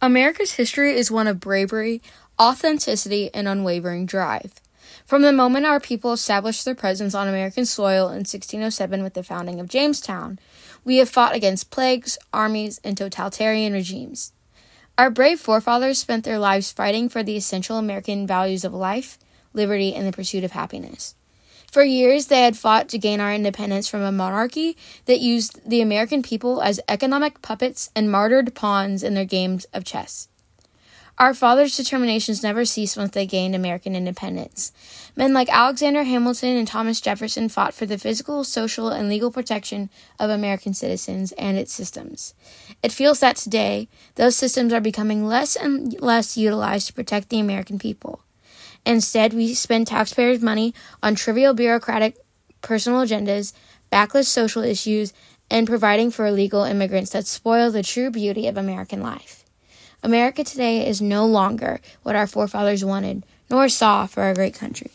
America's history is one of bravery, authenticity, and unwavering drive. From the moment our people established their presence on American soil in 1607 with the founding of Jamestown, we have fought against plagues, armies, and totalitarian regimes. Our brave forefathers spent their lives fighting for the essential American values of life, liberty, and the pursuit of happiness. For years, they had fought to gain our independence from a monarchy that used the American people as economic puppets and martyred pawns in their games of chess. Our fathers' determinations never ceased once they gained American independence. Men like Alexander Hamilton and Thomas Jefferson fought for the physical, social, and legal protection of American citizens and its systems. It feels that today, those systems are becoming less and less utilized to protect the American people. Instead, we spend taxpayers' money on trivial bureaucratic personal agendas, backless social issues, and providing for illegal immigrants that spoil the true beauty of American life. America today is no longer what our forefathers wanted, nor saw for our great country.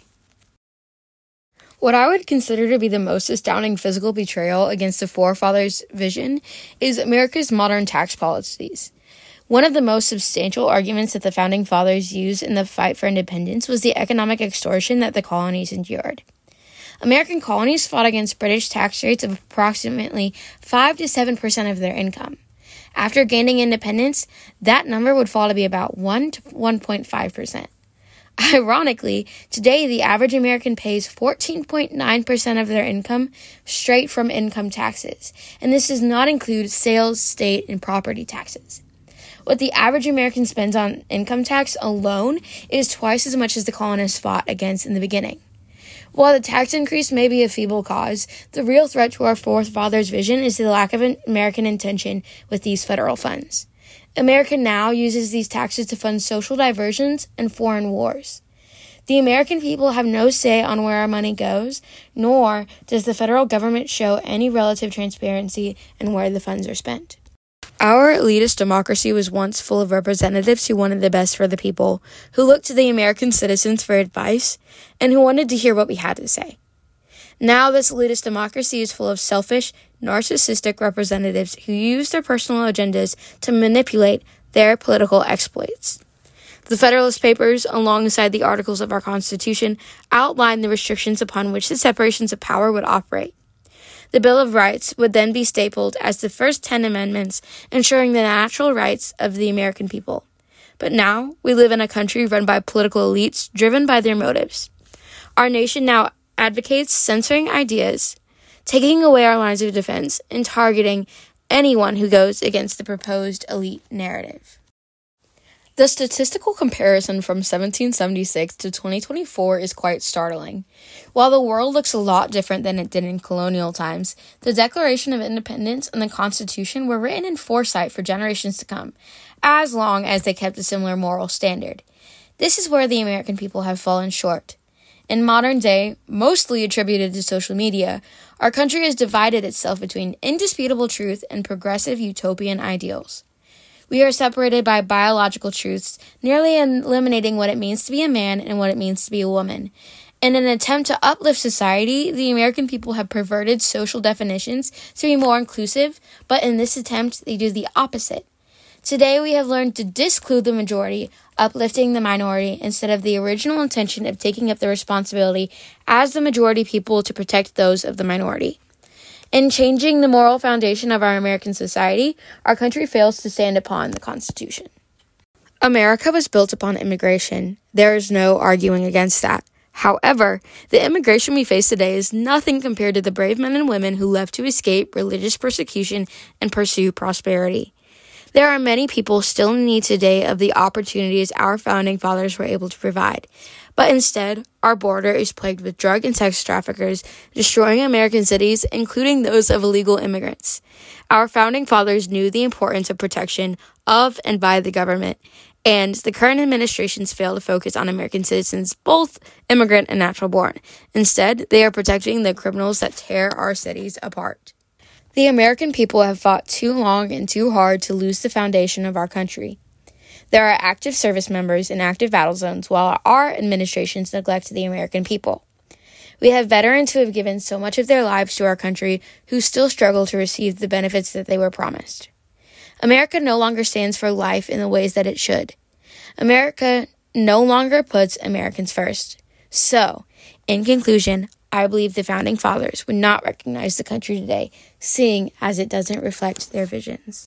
What I would consider to be the most astounding physical betrayal against the forefathers' vision is America's modern tax policies. One of the most substantial arguments that the Founding Fathers used in the fight for independence was the economic extortion that the colonies endured. American colonies fought against British tax rates of approximately 5 to 7% of their income. After gaining independence, that number would fall to be about 1 to 1.5%. Ironically, today the average American pays 14.9% of their income straight from income taxes, and this does not include sales, state, and property taxes. What the average American spends on income tax alone is twice as much as the colonists fought against in the beginning. While the tax increase may be a feeble cause, the real threat to our forefathers' vision is the lack of American intention with these federal funds. America now uses these taxes to fund social diversions and foreign wars. The American people have no say on where our money goes, nor does the federal government show any relative transparency in where the funds are spent. Our elitist democracy was once full of representatives who wanted the best for the people, who looked to the American citizens for advice, and who wanted to hear what we had to say. Now this elitist democracy is full of selfish, narcissistic representatives who use their personal agendas to manipulate their political exploits. The Federalist Papers, alongside the articles of our Constitution, outline the restrictions upon which the separations of power would operate. The Bill of Rights would then be stapled as the first 10 amendments, ensuring the natural rights of the American people. But now, we live in a country run by political elites driven by their motives. Our nation now advocates censoring ideas, taking away our lines of defense, and targeting anyone who goes against the proposed elite narrative. The statistical comparison from 1776 to 2024 is quite startling. While the world looks a lot different than it did in colonial times, the Declaration of Independence and the Constitution were written in foresight for generations to come, as long as they kept a similar moral standard. This is where the American people have fallen short. In modern day, mostly attributed to social media, our country has divided itself between indisputable truth and progressive utopian ideals. We are separated by biological truths, nearly eliminating what it means to be a man and what it means to be a woman. In an attempt to uplift society, the American people have perverted social definitions to be more inclusive, but in this attempt, they do the opposite. Today, we have learned to disclude the majority, uplifting the minority, instead of the original intention of taking up the responsibility as the majority people to protect those of the minority. In changing the moral foundation of our American society, our country fails to stand upon the Constitution. America was built upon immigration. There is no arguing against that. However, the immigration we face today is nothing compared to the brave men and women who left to escape religious persecution and pursue prosperity. There are many people still in need today of the opportunities our founding fathers were able to provide. But instead, our border is plagued with drug and sex traffickers, destroying American cities, including those of illegal immigrants. Our founding fathers knew the importance of protection of and by the government, and the current administrations fail to focus on American citizens, both immigrant and natural born. Instead, they are protecting the criminals that tear our cities apart. The American people have fought too long and too hard to lose the foundation of our country. There are active service members in active battle zones, while our administrations neglect the American people. We have veterans who have given so much of their lives to our country who still struggle to receive the benefits that they were promised. America no longer stands for life in the ways that it should. America no longer puts Americans first. So, in conclusion, I believe the Founding Fathers would not recognize the country today, seeing as it doesn't reflect their visions.